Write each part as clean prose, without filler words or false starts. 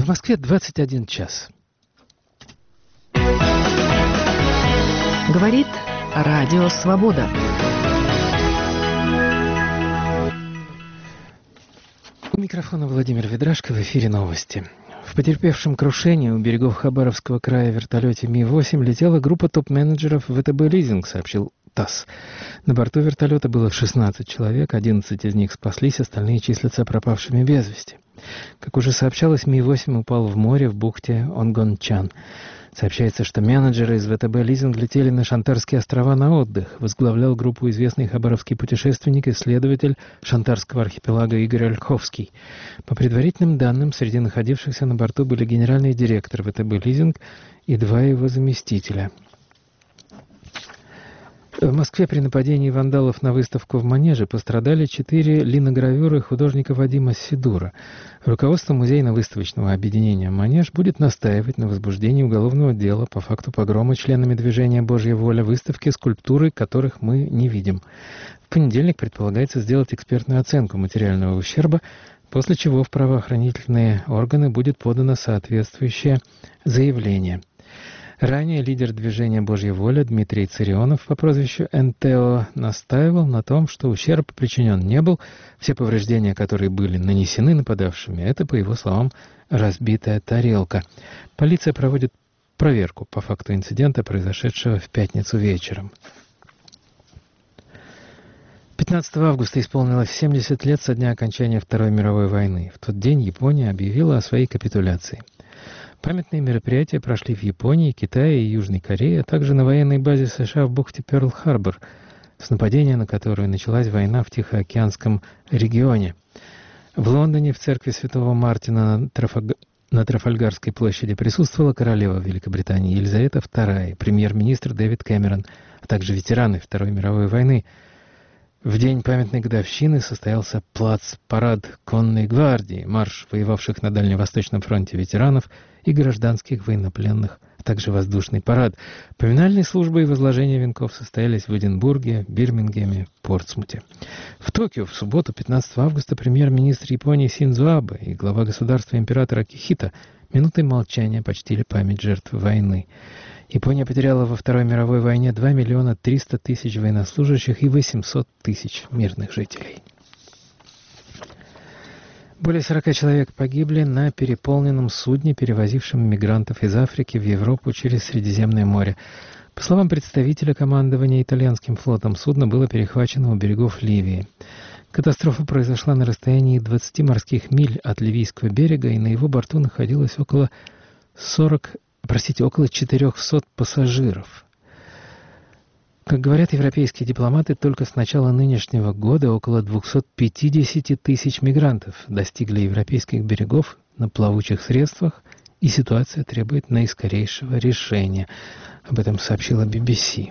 В Москве 21 час. Говорит Радио Свобода. У микрофона Владимир Ведрашко, в эфире новости. В потерпевшем крушении у берегов Хабаровского края вертолете Ми-8 летела группа топ-менеджеров ВТБ «Лизинг», сообщил ТАСС. На борту вертолета было 16 человек, 11 из них спаслись, остальные числятся пропавшими без вести. Как уже сообщалось, Ми-8 упал в море в бухте Онгончан. Сообщается, что менеджеры из ВТБ «Лизинг» летели на Шантарские острова на отдых. Возглавлял группу известный хабаровский путешественник, исследователь Шантарского архипелага Игорь Ольховский. По предварительным данным, среди находившихся на борту были генеральный директор ВТБ «Лизинг» и 2 его заместителя. В Москве при нападении вандалов на выставку в Манеже пострадали 4 линогравюры художника Вадима Сидура. Руководство музейно-выставочного объединения «Манеж» будет настаивать на возбуждении уголовного дела по факту погрома членами движения «Божья воля» выставки скульптуры, которых мы не видим. В понедельник предполагается сделать экспертную оценку материального ущерба, после чего в правоохранительные органы будет подано соответствующее заявление. Ранее лидер движения «Божья воля» Дмитрий Царионов по прозвищу НТО настаивал на том, что ущерб причинен не был. Все повреждения, которые были нанесены нападавшими, это, по его словам, разбитая тарелка. Полиция проводит проверку по факту инцидента, произошедшего в пятницу вечером. 15 августа исполнилось 70 лет со дня окончания Второй мировой войны. В тот день Япония объявила о своей капитуляции. Памятные мероприятия прошли в Японии, Китае и Южной Корее, а также на военной базе США в бухте Пёрл-Харбор, с нападения на которую началась война в Тихоокеанском регионе. В Лондоне в церкви Святого Мартина на Трафальгарской площади присутствовала королева Великобритании Елизавета II, премьер-министр Дэвид Кэмерон, а также ветераны Второй мировой войны. В день памятной годовщины состоялся плац-парад конной гвардии, марш воевавших на Дальневосточном фронте ветеранов и гражданских военнопленных, а также воздушный парад. Поминальные службы и возложение венков состоялись в Эдинбурге, Бирмингеме, Портсмуте. В Токио в субботу, 15 августа, премьер-министр Японии Синдзо Абэ и глава государства император Акихито минутой молчания почтили память жертв войны. Япония потеряла во Второй мировой войне 2 миллиона 300 тысяч военнослужащих и 800 тысяч мирных жителей. Более 40 человек погибли на переполненном судне, перевозившем мигрантов из Африки в Европу через Средиземное море. По словам представителя командования итальянским флотом, судно было перехвачено у берегов Ливии. Катастрофа произошла на расстоянии 20 морских миль от ливийского берега, и на его борту находилось около 400 пассажиров. Как говорят европейские дипломаты, только с начала нынешнего года около 250 тысяч мигрантов достигли европейских берегов на плавучих средствах, и ситуация требует наискорейшего решения. Об этом сообщила BBC.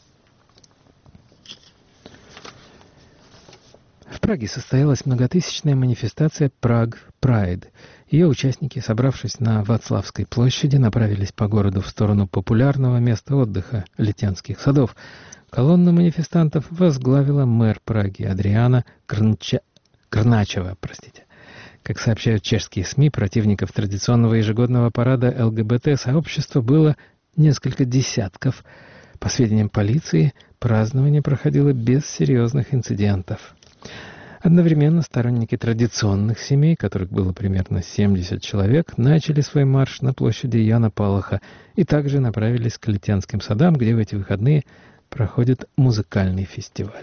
В Праге состоялась многотысячная манифестация «Prague Pride». Ее участники, собравшись на Вацлавской площади, направились по городу в сторону популярного места отдыха Литянских садов. Колонну манифестантов возглавила мэр Праги Адриана Крначева. Как сообщают чешские СМИ, противников традиционного ежегодного парада ЛГБТ-сообщества было несколько десятков. По сведениям полиции, празднование проходило без серьезных инцидентов. Одновременно сторонники традиционных семей, которых было примерно 70 человек, начали свой марш на площади Яна Палаха и также направились к Литянским садам, где в эти выходные проходит музыкальный фестиваль.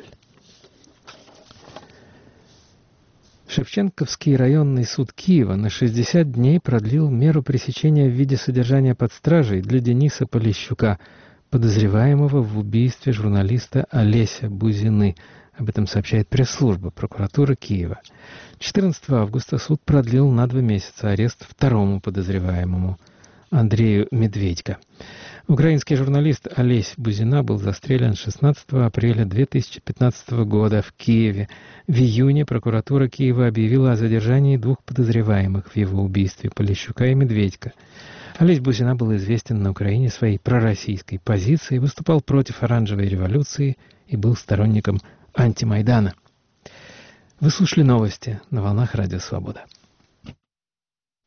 Шевченковский районный суд Киева на 60 дней продлил меру пресечения в виде содержания под стражей для Дениса Полищука, подозреваемого в убийстве журналиста Олеся Бузины. Об этом сообщает пресс-служба прокуратуры Киева. 14 августа суд продлил на 2 месяца арест второму подозреваемому, Андрею Медведько. Украинский журналист Олесь Бузина был застрелен 16 апреля 2015 года в Киеве. В июне прокуратура Киева объявила о задержании 2 подозреваемых в его убийстве, Полищука и Медведько. Олесь Бузина был известен на Украине своей пророссийской позицией, выступал против оранжевой революции и был сторонником антимайдана. Вы слушали новости на волнах Радио Свобода.